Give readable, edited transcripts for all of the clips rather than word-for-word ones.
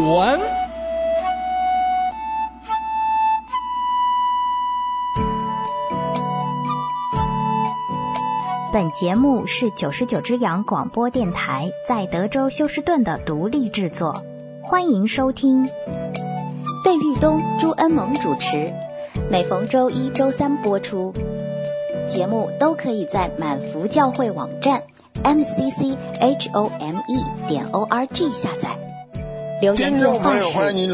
文。 本节目是99只羊广播电台在德州休斯顿的独立制作，欢迎收听。费玉东、朱恩萌主持，每逢周一、周三播出。节目都可以在满福教会网站 mcchome.org 下载。留言电话是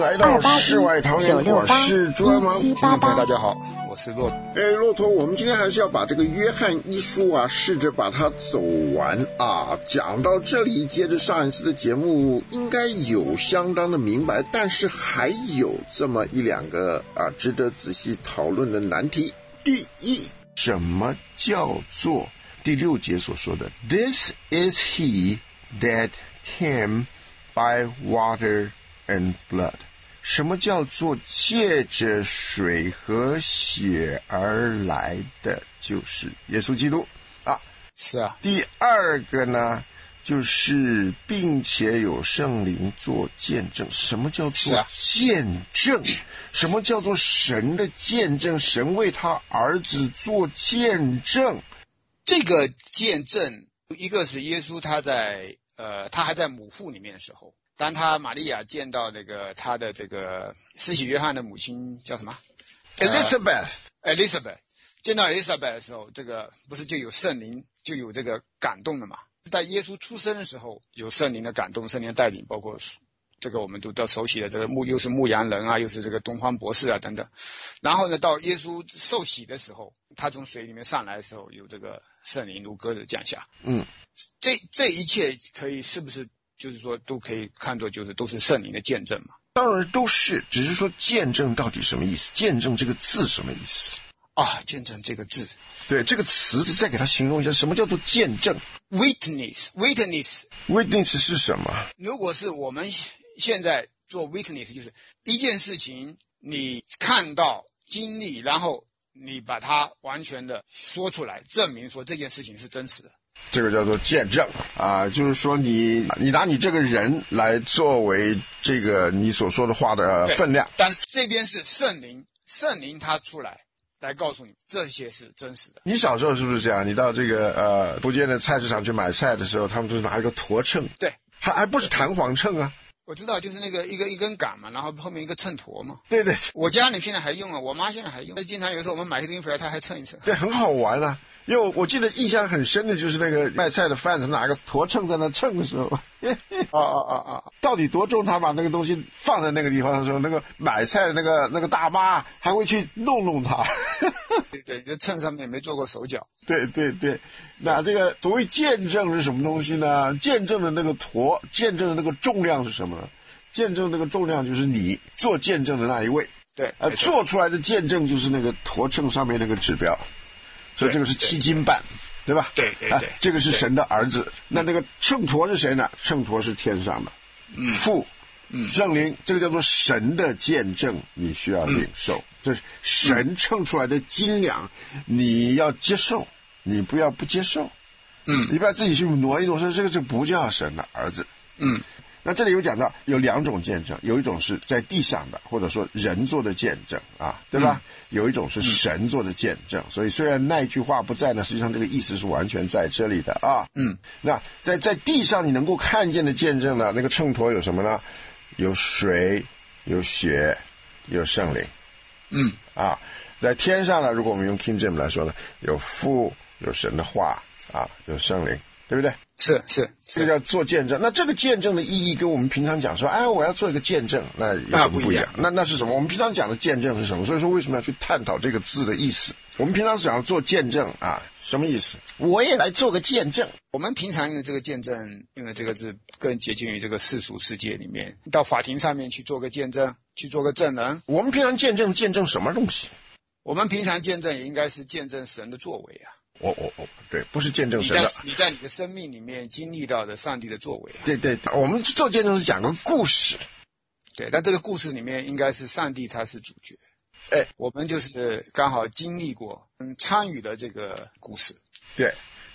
281-968-1788。 大家好，我是骆驼。 骆驼，我们今天还是要把这个约翰一书啊，试着把它走完啊。讲到这里，接着上一次的节目，应该有相当的明白，但是还有这么一两个啊，值得仔细讨论的难题。第一，什么叫做第6节所说的 This is he that came by water and blood？ 什么叫做借着水和血而来的？就是耶稣基督啊。 是啊。 第二个呢，就是并且有圣灵做见证。什么叫做见证？什么叫做神的见证？神为他儿子做见证。 这个见证，一个是耶稣他还在母腹里面的时候，当他玛利亚见到那个他的这个施洗约翰的母亲叫什么 Elizabeth 见到 Elizabeth 的时候，这个不是就有圣灵，就有这个感动了嘛？在耶稣出生的时候有圣灵的感动，圣灵的带领，包括这个我们都熟悉的这个又是牧羊人啊，又是这个东方博士啊等等。然后呢，到耶稣受洗的时候，他从水里面上来的时候，有这个圣灵如鸽子降下。这一切可以是不是就是说都可以看作就是都是圣灵的见证嘛？ 当然都是，只是说见证到底什么意思？见证这个字什么意思啊？见证这个字， 对，这个词再给它形容一下，什么叫做见证？ Witness 是什么？ 如果是我们现在做 witness， 就是一件事情你看到经历，然后你把它完全的说出来，证明说这件事情是真实的， 这个叫做见证啊，就是说你拿你这个人来作为这个你所说的话的分量。 但是这边是圣灵他出来告诉你这些是真实的。 你小时候是不是这样？你到这个福建的菜市场去买菜的时候，他们就是拿一个砣秤， 对， 还不是弹簧秤啊。 我知道，就是那个一根杆嘛，然后后面一个秤砣嘛。 对对， 我家里现在还用啊，我妈现在还用。经常有时候我们买些东西回来，她还称一称。 对，很好玩啊。因为我记得印象很深的就是那个卖菜的贩子拿个砣秤在那称的时候，到底多重？他把那个东西放在那个地方的时候，那个买菜的那个大妈还会去弄它。 对，这秤上面也没做过手脚。 对对对，那这个所谓见证是什么东西呢？见证的那个砣，见证的那个重量是什么呢？见证那个重量就是你做见证的那一位。 对， 做出来的见证就是那个砣秤上面那个指标。所以这个是7斤半，对吧？ 对对对， 这个是神的儿子。那个秤砣是谁呢？秤砣是天上的父圣灵，这个叫做神的见证，你需要领受。这是神称出来的斤两，你要接受，你不要不接受。你不要自己去挪一挪，说这个就不叫神的儿子。那这里有讲到有2种见证，有一种是在地上的，或者说人做的见证啊，对吧？有一种是神做的见证。所以虽然那句话不在呢，实际上这个意思是完全在这里的啊。那在地上你能够看见的见证呢，那个秤砣有什么呢？有水，有血，有圣灵。在天上呢，如果我们用 King James 来说呢，有父，有神的话啊，有圣灵，对不对？ 是， 这个叫做见证。那这个见证的意义跟我们平常讲说，我要做一个见证，那有什么不一样？那是什么？我们平常讲的见证是什么？所以说为什么要去探讨这个字的意思？我们平常讲做见证啊，什么意思？我也来做个见证。 我们平常用的这个见证，用的这个字更接近于这个世俗世界里面，到法庭上面去做个见证，去做个证人。 我们平常见证什么东西？ 我们平常见证也应该是见证神的作为啊。 对，不是见证神的。 你在你的生命里面经历到的上帝的作为啊。 对，我们做见证是讲个故事。 对，但这个故事里面应该是上帝他是主角。我们就是刚好经历过，参与了这个故事。 对，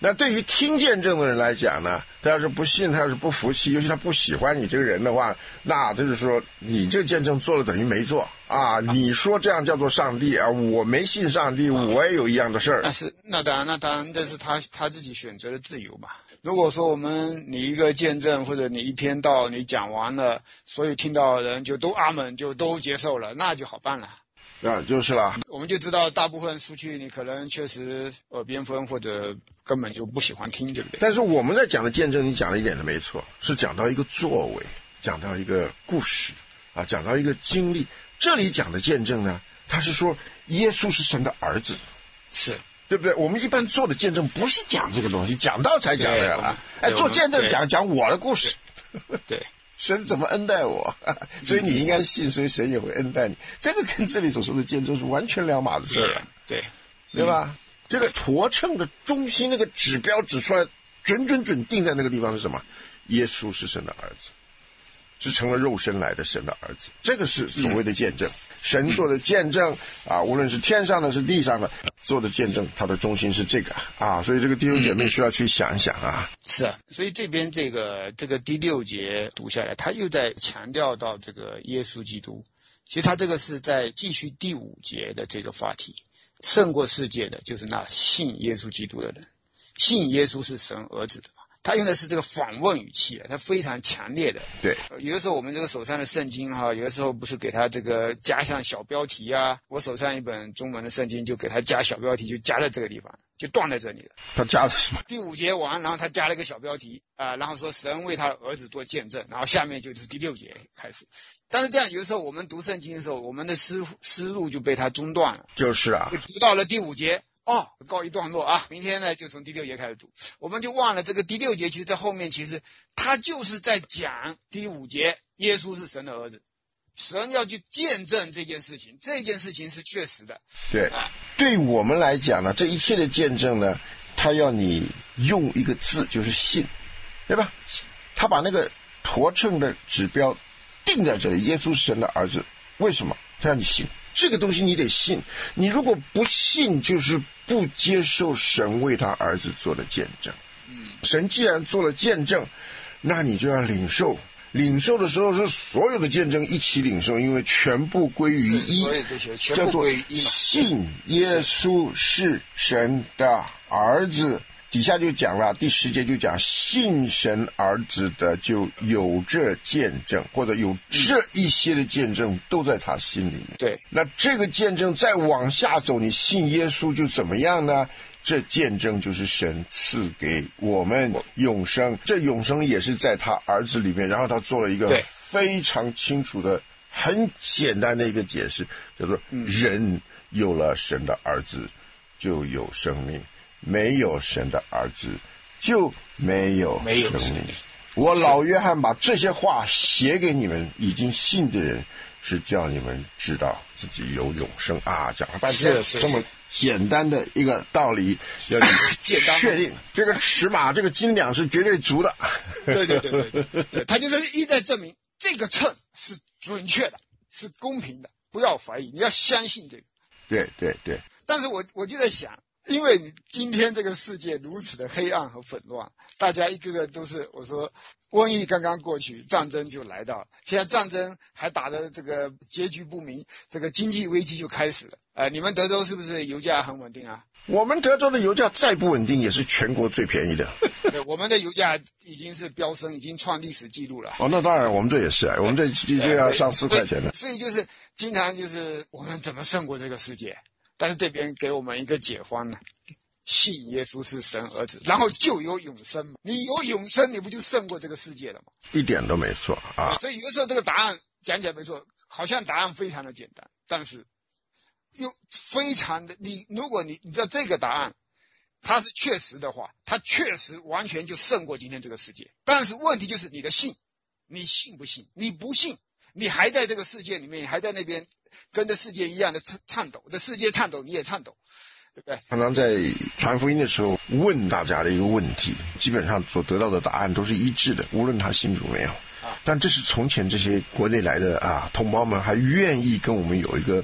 那对于听见证的人来讲呢，他要是不信，他要是不服气，尤其他不喜欢你这个人的话，那就是说你这个见证做了等于没做啊！你说这样叫做上帝啊，我没信上帝，我也有一样的事儿。 那当然，这是他自己选择的自由嘛。如果说你一个见证或者你一篇道你讲完了，所有听到的人就都阿门，就都接受了，那就好办了。 就是了。 我们就知道大部分出去你可能确实耳边风或者根本就不喜欢听，对不对？ 但是我们在讲的见证，你讲的一点都没错，是讲到一个作为，讲到一个故事啊，讲到一个经历。这里讲的见证呢，他是说耶稣是神的儿子， 是对不对？我们一般做的见证不是讲这个东西，讲到才讲的了。做见证讲我的故事。 对。 神怎么恩待我，所以你应该信，所以神也会恩待你。这个跟这里所说的见证是完全两码子事儿，对吧？这个砣秤的中心那个指标指出来，准定在那个地方是什么？耶稣是神的儿子，是成了肉身来的神的儿子，这个是所谓的见证。神做的见证啊，无论是天上的是地上的做的见证，它的中心是这个啊，所以这个弟兄姐妹需要去想一想啊。 是啊，所以这边这个第6节读下来，他又在强调到这个耶稣基督。其实他这个是在继续第5节的这个话题，胜过世界的就是那信耶稣基督的人，信耶稣是神儿子的嘛。他用的是这个反问语气，他非常强烈的。 对， 有的时候我们这个手上的圣经哈，有的时候不是给他这个加上小标题啊，我手上一本中文的圣经就给他加小标题，就加在这个地方，就断在这里了。 他加的什么？ 第5节完，然后他加了一个小标题啊，然后说神为他的儿子做见证，然后下面就是第6节开始。但是这样有的时候我们读圣经的时候，我们的思路就被他中断了。 就是啊， 就读到了第5节。告一段落啊！明天呢就从第6节开始读，我们就忘了这个第6节，其实在后面其实他就是在讲第5节，耶稣是神的儿子，神要去见证这件事情，这件事情是确实的。 对，对我们来讲呢，这一切的见证呢，他要你用一个字，就是信，对吧？他把那个砣秤的指标定在这里，耶稣是神的儿子，为什么？他让你信。这个东西你得信，你如果不信，就是不接受神为他儿子做的见证。神既然做了见证，那你就要领受。领受的时候是所有的见证一起领受，因为全部归于一，叫做信耶稣是神的儿子。底下就讲了，第10节就讲信神儿子的就有这见证，或者有这一些的见证都在他心里面。 对， 那这个见证再往下走，你信耶稣就怎么样呢？这见证就是神赐给我们永生，这永生也是在他儿子里面。然后他做了一个非常清楚的很简单的一个解释，叫做人有了神的儿子就有生命，没有神的儿子就没有生命。我老约翰把这些话写给你们已经信的人，是叫你们知道自己有永生啊！讲了半天这么简单的一个道理，要你确定这个尺码这个斤两是绝对足的。 对，他就是一再证明这个秤是准确的，是公平的，不要怀疑，你要相信这个。 对。 但是我就在想，因为你今天这个世界如此的黑暗和纷乱，大家一个个都是，我说瘟疫刚刚过去，战争就来到了，现在战争还打的这个结局不明，这个经济危机就开始了。你们德州是不是油价很稳定啊？ 我们德州的油价再不稳定，也是全国最便宜的。 对，我们的油价已经是飙升，已经创历史记录了。 那当然，我们这也是我们这要上4块钱的。 所以就是经常就是我们怎么胜过这个世界？但是这边给我们一个解方呢，信耶稣是神儿子，然后就有永生嘛。你有永生，你不就胜过这个世界了吗？一点都没错啊。 所以有的时候这个答案讲起来没错，好像答案非常的简单，但是又非常的，如果你知道这个答案它是确实的话，它确实完全就胜过今天这个世界。但是问题就是你的信，你信不信？你不信，你还在这个世界里面，还在那边跟着世界一样的颤抖，的世界颤抖你也颤抖，对不对？ 常常在传福音的时候问大家的一个问题，基本上所得到的答案都是一致的，无论他信主没有。但这是从前这些国内来的同胞们还愿意跟我们有一个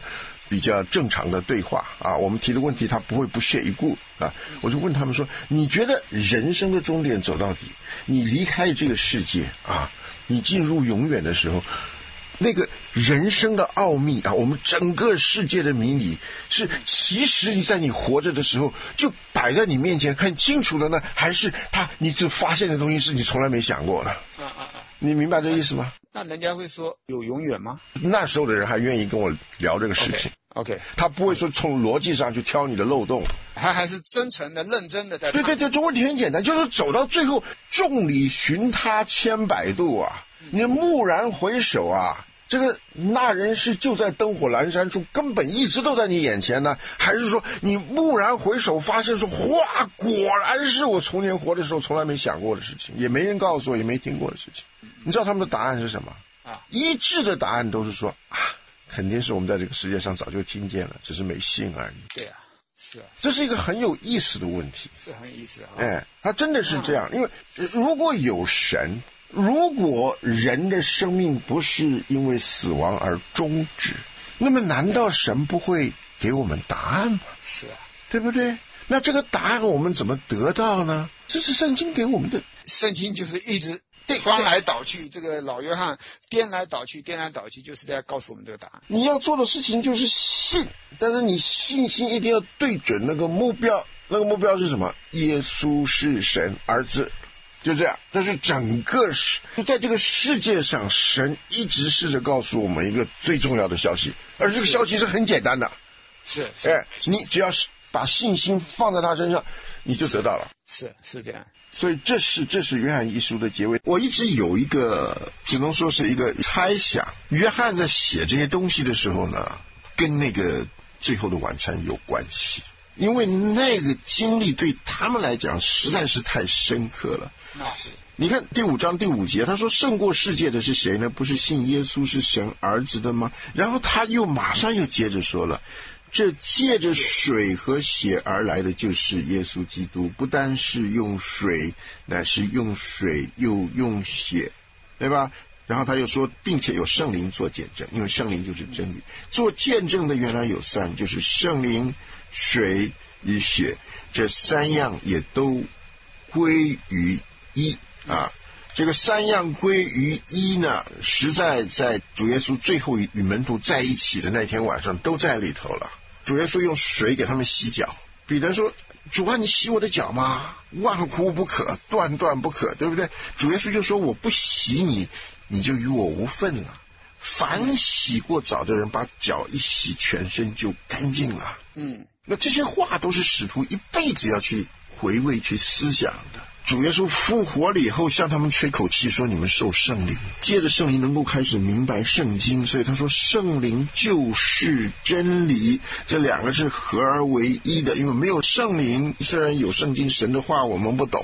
比较正常的对话啊，我们提的问题他不会不屑一顾啊。我就问他们说，你觉得人生的终点走到底，你离开这个世界啊，你进入永远的时候，那个人生的奥秘啊，我们整个世界的谜底是其实你在你活着的时候就摆在你面前很清楚的呢，还是你只发现的东西是你从来没想过的？你明白这意思吗？ 那人家会说有永远吗？ 那时候的人还愿意跟我聊这个事情。 OK， 他不会说从逻辑上去挑你的漏洞， 还是真诚的、认真的在谈。 对，这问题很简单，就是走到最后，众里寻他千百度啊，你蓦然回首啊，这个那人是就在灯火阑珊处，根本一直都在你眼前呢，还是说你蓦然回首发现说，哇，果然是我从前活的时候从来没想过的事情，也没人告诉我，也没听过的事情。你知道他们的答案是什么？一致的答案都是说肯定是我们在这个世界上早就听见了，只是没信而已。 对啊，是啊， 这是一个很有意思的问题， 是很有意思啊。 它真的是这样，因为如果有神，如果人的生命不是因为死亡而终止，那么难道神不会给我们答案吗？ 是啊， 对不对？那这个答案我们怎么得到呢？这是圣经给我们的。 圣经就是一直翻来倒去，这个老约翰颠来倒去，就是在告诉我们这个答案。 你要做的事情就是信，但是你信心一定要对准那个目标，那个目标是什么？耶稣是神儿子，就这样。这是整个在这个世界上，神一直试着告诉我们一个最重要的消息，而这个消息是很简单的。 是， 你只要把信心放在他身上，你就得到了。 是这样。 所以这是约翰一书的结尾。我一直有一个只能说是一个猜想，约翰在写这些东西的时候呢，跟那个最后的晚餐有关系，因为那个经历对他们来讲实在是太深刻了。 那是。 你看第5章第5节，他说胜过世界的是谁呢？不是信耶稣是神儿子的吗？然后他马上又接着说了，这借着水和血而来的就是耶稣基督，不单是用水，乃是用水又用血，对吧？然后他又说并且有圣灵做见证，因为圣灵就是真理。做见证的原来有3，就是圣灵、水与血，这3样也都归于一啊。这个3样归于一呢，实在在主耶稣最后与门徒在一起的那天晚上都在里头了。主耶稣用水给他们洗脚，彼得说，主啊，你洗我的脚吗？万乎不可，断不可，对不对？主耶稣就说，我不洗你，你就与我无分了。凡洗过澡的人，把脚一洗，全身就干净了。那这些话都是使徒一辈子要去回味去思想的。主耶稣复活了以后向他们吹口气说，你们受圣灵，借着圣灵能够开始明白圣经，所以他说圣灵就是真理，这2个是合而为一的。因为没有圣灵，虽然有圣经神的话我们不懂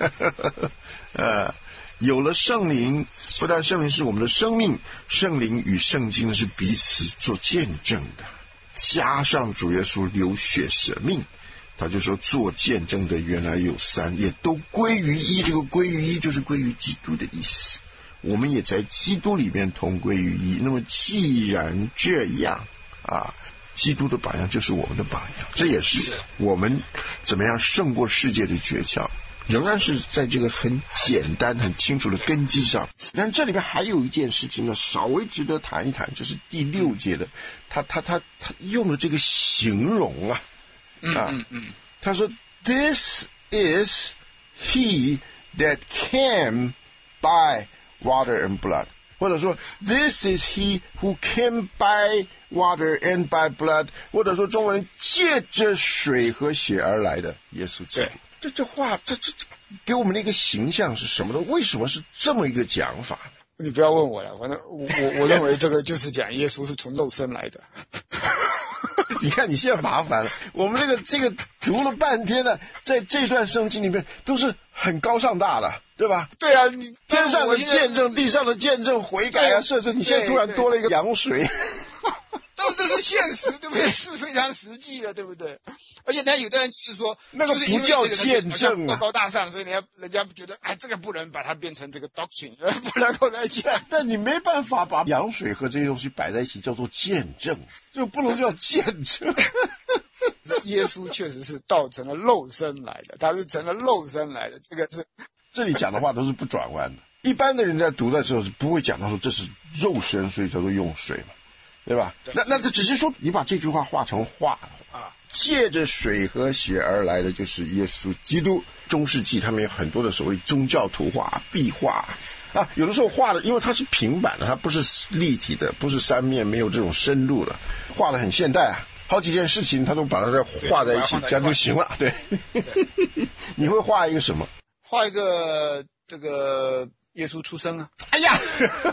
有了圣灵，不但圣灵是我们的生命，圣灵与圣经是彼此做见证的，加上主耶稣流血舍命，他就说做见证的原来有3，也都归于一。这个归于一就是归于基督的意思，我们也在基督里面同归于一。那么既然这样基督的榜样就是我们的榜样，这也是我们怎么样胜过世界的诀窍，仍然是在这个很简单很清楚的根基上。但这里面还有一件事情呢，稍微值得谈一谈，就是第6节的他用的这个形容他说 This is he that came by water and blood， 或者说 This is he who came by water and by blood， 或者说中文人借着水和血而来的耶稣基督。这话这给我们的一个形象是什么呢？为什么是这么一个讲法？ 你不要问我了，反正我认为这个就是讲耶稣是从肉身来的你看你现在麻烦了，我们这个读了半天呢，在这段圣经里面都是很高尚大的，对吧？ 对啊，你天上的见证，地上的见证，悔改啊，甚至你现在突然多了一个羊水这是现对不对？是非常实际的，对不对？而且有的人是说， 那个不叫见证啊， 高高大上，所以人家觉得，哎，这个不能把它变成这个 doctrine， 不能够来讲。 但你没办法把羊水和这些东西摆在一起叫做见证，这不能叫见证。 耶稣确实是道成了肉身来的，他是成了肉身来的，这个是。 这里讲的话都是不转弯的。一般的人在读的时候是不会讲到说这是肉身，所以叫做用水嘛，对吧？那这只是说你把这句话画成画啊，借着水和血而来的就是耶稣基督。中世纪他们有很多的所谓宗教图画、壁画啊，有的时候画的，因为它是平板的，它不是立体的，不是三面，没有这种深度的，画的很现代啊。好几件事情他都把它再画在一起，这样就行了。对，你会画一个什么？ 画一个这个耶稣出生啊！ 哎呀，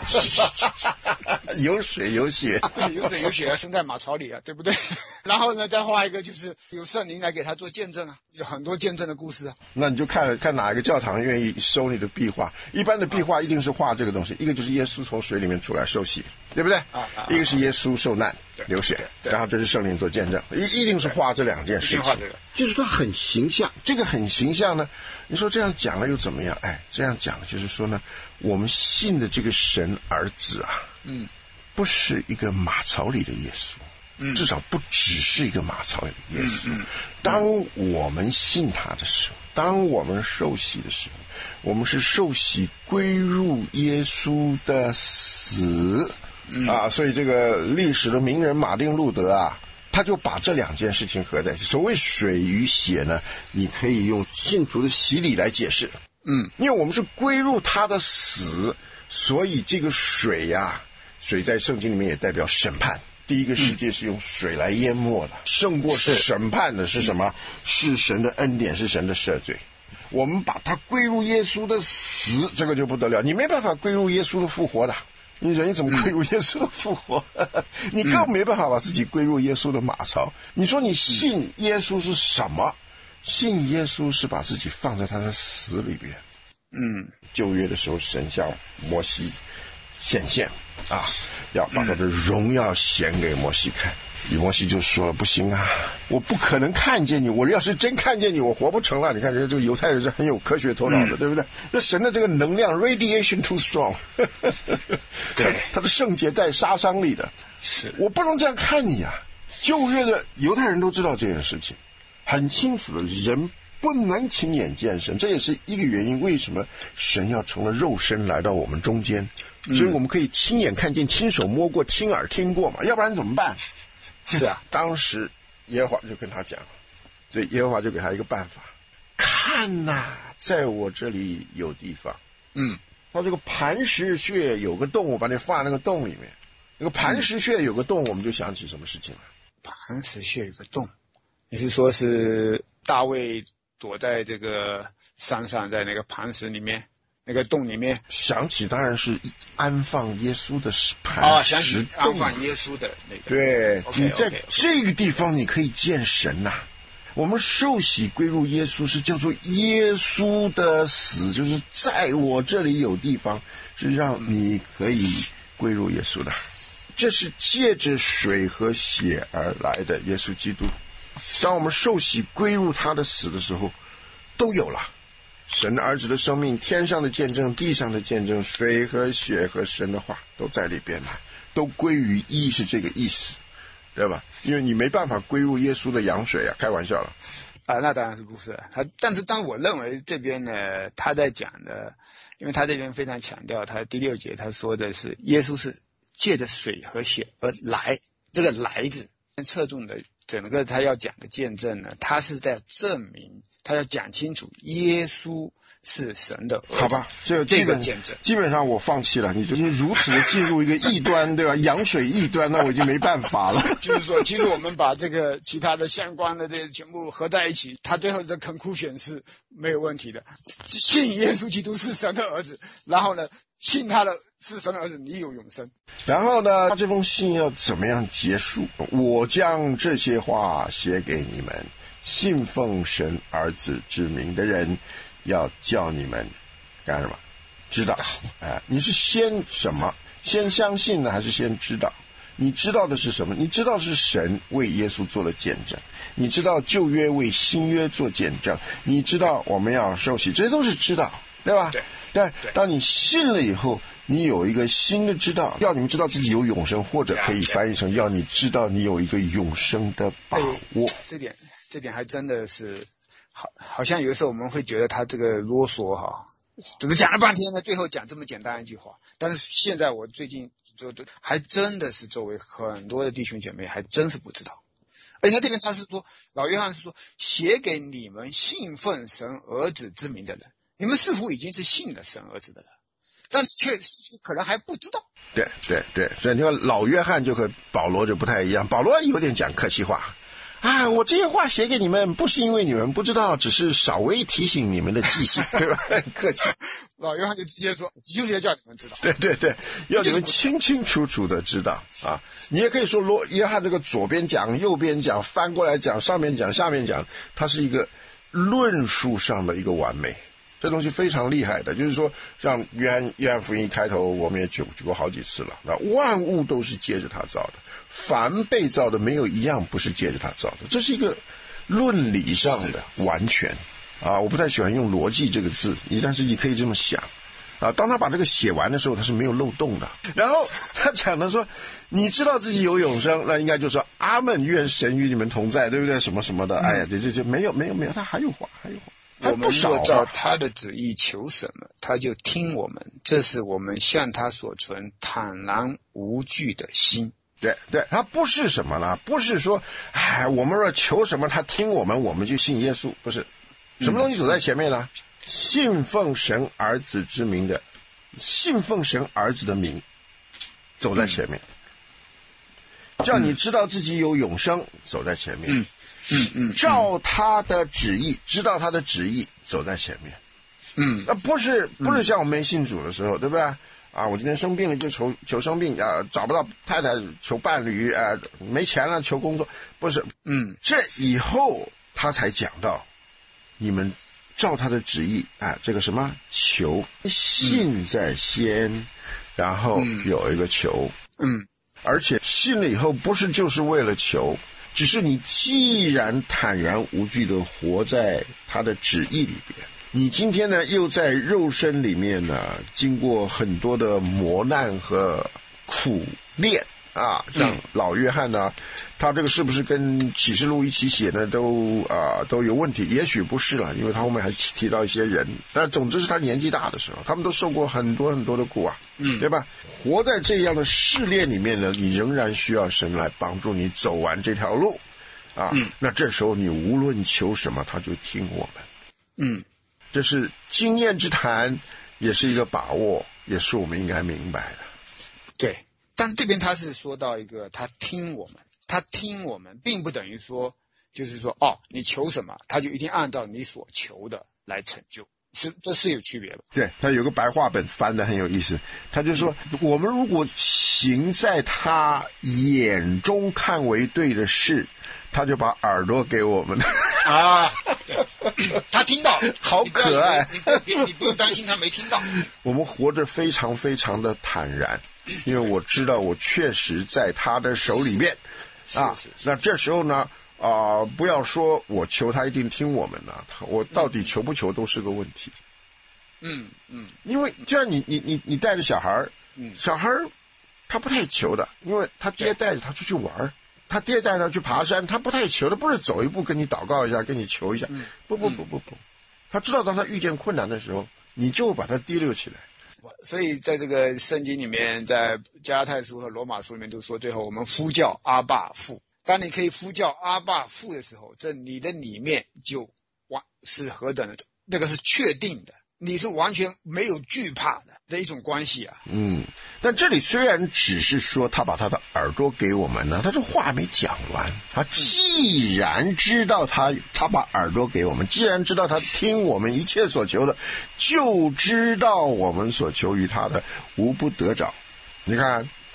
有水有血， 有水有血生在马槽里啊，对不对？然后呢，再画一个就是有圣灵来给他做见证啊，有很多见证的故事啊。那你就看哪一个教堂愿意收你的壁画。一般的壁画一定是画这个东西，一个就是耶稣从水里面出来受洗，对不对？一个是耶稣受难流血，然后这是圣灵做见证，一定是画这两件事情。就是它很形象，这个很形象呢。你说这样讲了又怎么样？哎，这样讲就是说呢，我们信的这个神儿子啊，不是一个马槽里的耶稣，至少不只是一个马槽里的耶稣。当我们信他的时候，当我们受洗的时候，我们是受洗归入耶稣的死啊，所以这个历史的名人马丁路德啊，他就把这两件事情合在一起。所谓水与血呢，你可以用信徒的洗礼来解释。因为我们是归入他的死，所以这个水啊，水在圣经里面也代表审判。第一个世界是用水来淹没的，胜过审判的是什么？是神的恩典，是神的赦罪。我们把它归入耶稣的死，这个就不得了。你没办法归入耶稣的复活的，你人怎么归入耶稣的复活？你更没办法把自己归入耶稣的马槽。你说你信耶稣是什么？信耶稣是把自己放在他的死里边。旧约的时候神向摩西显现啊，要把他的荣耀显给摩西看。摩西就说不行啊，我不可能看见你，我要是真看见你我活不成了。你看这个犹太人是很有科学头脑的，对不对？那神的这个能量 radiation too strong 对，他的圣洁带杀伤力的，是我不能这样看你啊。旧约的犹太人都知道这件事情，很清楚的，人不能亲眼见神，这也是一个原因，为什么神要成了肉身来到我们中间，所以我们可以亲眼看见、亲手摸过、亲耳听过嘛，要不然怎么办？ 是啊， 当时耶和华就跟他讲了，所以耶和华就给他一个办法，看呐，在我这里有地方。他这个磐石穴有个洞，我把你放在那个洞里面。那个磐石穴有个洞，我们就想起什么事情了？ 磐石穴有个洞，你是说是大卫躲在这个山上，在那个磐石里面，那个洞里面？ 想起当然是安放耶稣的磐石洞。 想起安放耶稣的那个。 对，你在这个地方你可以见神呐。我们受洗归入耶稣是叫做耶稣的死，就是在我这里有地方，是让你可以归入耶稣的。这是借着水和血而来的耶稣基督。当我们受洗归入他的死的时候，都有了神的儿子的生命，天上的见证，地上的见证，水和血和神的话都在里边了，都归于一，是这个意思，对吧？因为你没办法归入耶稣的羊水啊，开玩笑了啊，那当然是不是。但是当我认为这边呢，他在讲的，因为他这边非常强调，他第6节他说的是耶稣是借着水和血而来，这个来字侧重的整个他要讲的见证呢，他是在证明，他要讲清楚耶稣是神的儿子。 好吧，这个见证基本上我放弃了。你就是如此的进入一个异端，对吧？羊水异端，那我已经没办法了。 就是说，其实我们把这个其他的相关的这些全部合在一起，他最后的conclusion是没有问题的。信耶稣基督是神的儿子，然后呢，信他的是神的儿子，你有永生。 然后呢，他这封信要怎么样结束？我将这些话写给你们，信奉神儿子之名的人，要叫你们干什么？知道。你是先什么？先相信呢，还是先知道？ 你知道的是什么？你知道是神为耶稣做了见证，你知道旧约为新约做见证，你知道我们要受洗，这些都是知道，对吧？ 对。 但当你信了以后，你有一个新的知道，要你们知道自己有永生，或者可以翻译成要你知道你有一个永生的把握。 这点还真的是好像有的时候我们会觉得他这个啰嗦哈，怎么讲了半天呢，最后讲这么简单一句话。但是现在我最近就还真的是周围很多的弟兄姐妹还真是不知道。而且这边他是说，老约翰是说，写给你们信奉神儿子之名的人，你们似乎已经是信了神儿子的人，但却可能还不知道。 对，所以你看老约翰就和保罗就不太一样，保罗有点讲客气话啊，我这些话写给你们，不是因为你们不知道，只是稍微提醒你们的记性，对吧？很客气。 老约翰就直接说，就是要叫你们知道。 对，要你们清清楚楚的知道啊。你也可以说约翰这个左边讲右边讲，翻过来讲，上面讲下面讲，它是一个论述上的一个完美。这东西非常厉害的，就是说像约翰福音一开头我们也举过好几次了，那万物都是借着他造的，凡被造的没有一样不是借着他造的，这是一个论理上的完全啊。我不太喜欢用逻辑这个字，但是你可以这么想啊。当他把这个写完的时候，他是没有漏洞的。然后他讲的说，你知道自己有永生，那应该就说阿们，愿神与你们同在，对不对？什么什么的，哎呀，这没有，他还有话。 我们若照他的旨意求什么，他就听我们，这是我们向他所存坦然无惧的心。 对，他不是什么呢？不是说，我们若求什么他听我们，我们就信耶稣，不是。什么东西走在前面呢？信奉神儿子之名的，信奉神儿子的名走在前面，叫你知道自己有永生走在前面。照他的旨意，知道他的旨意走在前面。不是像我们没信主的时候，对不对啊？我今天生病了就求生病啊，找不到太太求伴侣啊，没钱了求工作，不是。这以后他才讲到你们照他的旨意啊，这个什么求，信在先，然后有一个求。而且信了以后不是就是为了求，只是你既然坦然无惧的活在他的旨意里边，你今天呢又在肉身里面呢经过很多的磨难和苦练啊，像老约翰呢，他这个是不是跟启示录一起写呢都有问题，也许不是了，因为他后面还提到一些人，但总之是他年纪大的时候，他们都受过很多很多的苦啊，对吧？活在这样的试炼里面呢，你仍然需要神来帮助你走完这条路啊。那这时候你无论求什么他就听我们。这是经验之谈，也是一个把握，也是我们应该明白的。 对，但是这边他是说到一个他听我们并不等于说就是说你求什么他就一定按照你所求的来成就，这是有区别的。 对，他有个白话本翻得很有意思，他就说我们如果行在他眼中看为对的事，他就把耳朵给我们啊，他听到， 好可爱。 你不用担心他没听到。 我们活着非常非常的坦然，因为我知道我确实在他的手里面啊。那这时候呢不要说我求他一定听我们呢，我到底求不求都是个问题。因为就像你带着小孩，小孩他不太求的，因为他爹带着他出去玩，他爹带他去爬山，他不太求的，不是走一步跟你祷告一下跟你求一下，不，他知道当他遇见困难的时候，你就把他提溜起来。 所以在这个圣经里面，在加拉太书和罗马书里面都说，最后我们呼叫阿爸父。当你可以呼叫阿爸父的时候，这你的里面就是何等的，那个是确定的，你是完全没有惧怕的一种关系啊。 但这里虽然只是说他把他的耳朵给我们呢，他这话没讲完。他既然知道他把耳朵给我们，既然知道他听我们一切所求的，就知道我们所求于他的无不得着。你看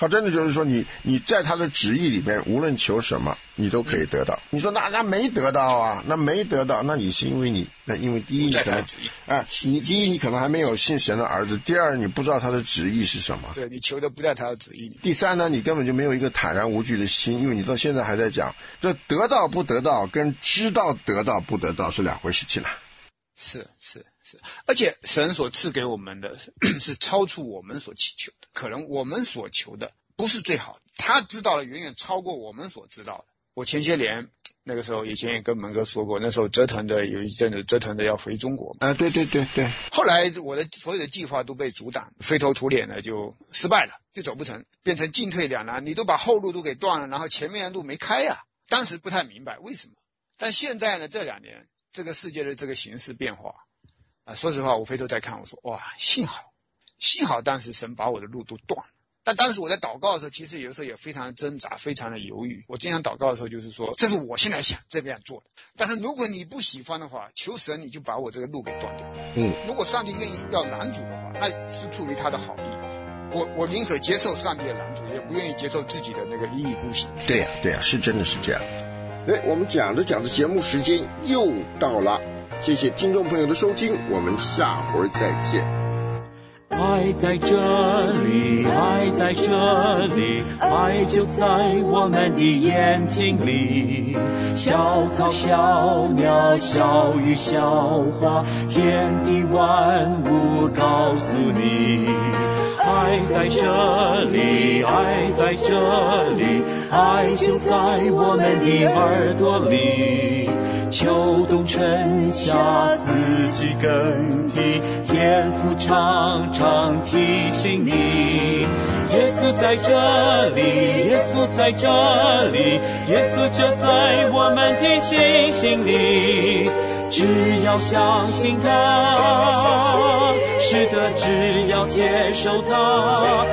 他真的就是说你在他的旨意里边，无论求什么，你都可以得到。你说那没得到啊，那没得到，那你是因为第一你可能你可能还没有信神的儿子，第二你不知道他的旨意是什么， 对，你求的不在他的旨意里， 第三呢，你根本就没有一个坦然无惧的心，因为你到现在还在讲这得到不得到跟知道得到不得到是两回事情了。 是，而且神所赐给我们的是超出我们所祈求的，可能我们所求的不是最好的，他知道了远远超过我们所知道的。我前些年那个时候以前也跟门哥说过，那时候有一阵子折腾的要回中国对， 后来我的所有的计划都被阻挡，灰头土脸的就失败了，就走不成，变成进退两难，你都把后路都给断了，然后前面的路没开呀。当时不太明白为什么，但现在呢，这2年这个世界的这个形势变化说实话，我回头再看，我说哇，幸好当时神把我的路都断了。但当时我在祷告的时候，其实有的时候也非常的挣扎，非常的犹豫。我经常祷告的时候就是说，这是我现在想这样做的，但是如果你不喜欢的话，求神你就把我这个路给断掉。如果上帝愿意要拦阻的话，那是出于他的好意，我宁可接受上帝的拦阻，也不愿意接受自己的那个一意孤行。 对呀，是真的是这样。我们讲着节目时间又到了，谢谢听众朋友的收听，我们下回再见。 爱在这里，爱在这里，爱就在我们的眼睛里。小草小鸟小鱼小花，天地万物告诉你，爱在这里，爱在这里，爱就在我们的耳朵里。秋冬春夏四季更替，天父常常提醒你，耶稣在这里，耶稣在这里，耶稣就在我们的心里。只要相信他，是的，只要接受他，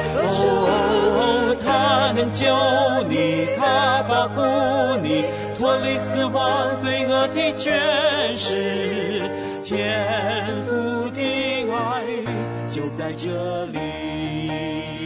他能救你，他保护你，脱离死亡罪恶的权势，天父的爱就在这里。